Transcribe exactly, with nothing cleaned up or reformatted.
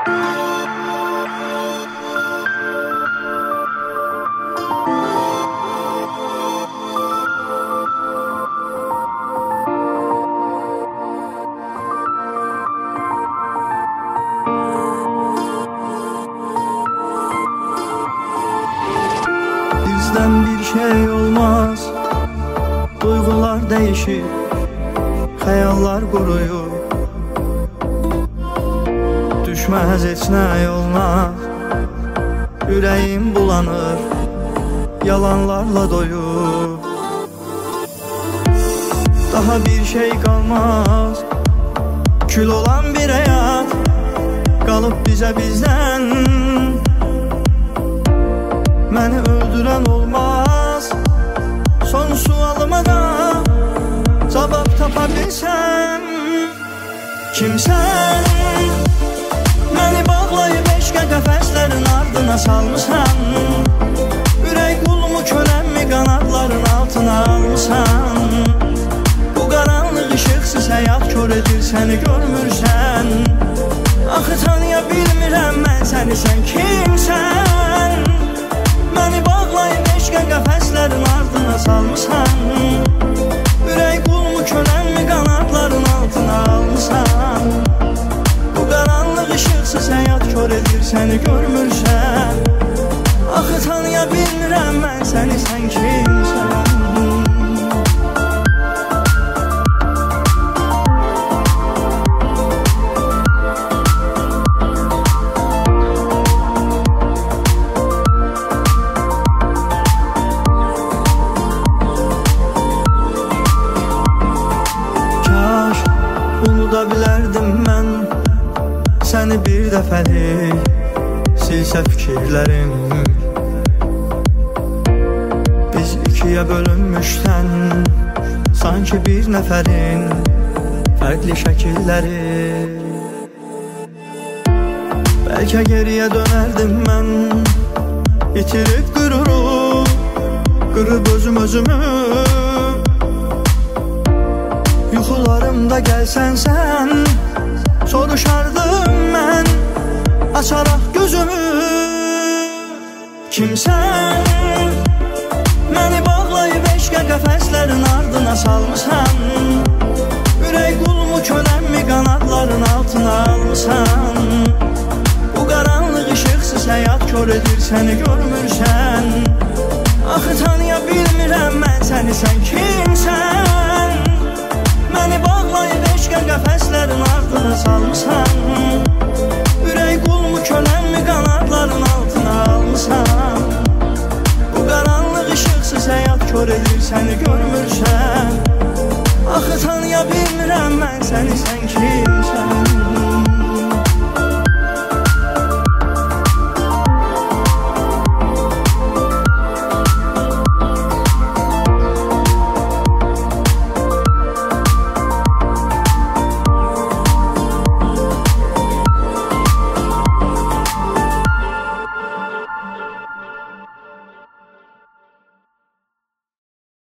Bizden bir şey olmaz, duygular değişir, hayallar kuruyur. Düşmez heç nə yoluna, yüreğim bulanır, yalanlarla doyur. Daha bir şey kalmaz, kül olan bir hayat kalıp bize bizden. Məni öldürən olmaz, son sualıma da cavab tapa bilsəm. Kimsən? Məni bağlayıb eşqə qəfəslərin ardına salmışsan. Ürək qulumu kölənmi qanadların altına almışsan. Bu qaranlıq işıqsız həyat kör edir səni görmürsən. Axı tanıya bilmirəm mən səni, sən kimsən? Məni bağlayıb eşqə qəfəslərin ardına salmışsan. Ürək qulumu kölənmi qanadların altına almışsan. Bu qaranlıq işıqsız həyat kör edir səni görmürsən. Axı tanıya bilmirəm mən səni, sən kimsən? Unuda bilərdim mən səni bir dəfəlik, silsə fikirlərim. Biz ikiyə bölünmüşdən, sanki bir nəfərin fərqli şəkilləri. Bəlkə geriyə dönərdim mən, itirib qüruru, qırıb özüm özümü. Yuxularımda gəlsən sən, soruşardım mən, açaraq gözümü. Kimsən? Məni bağlayıb eşqə qəfəslərin ardına salmışsan. Ürək qulumu kölənmi qanadların altına almışsan. Bu qaranlıq işıqsız həyat kör edir səni görmürsən. Axı tanıya bilmirəm mən səni, sən kimsən? Məni bağlayıb eşqə qəfəslərin ardına salmışsan. Ürək qulumu kölənmi qanadların altına almışsan. Bu qaranlıq işıqsız həyat kör edir səni görmürsən. Axı tanıya bilmirəm mən səni, sən kimsən?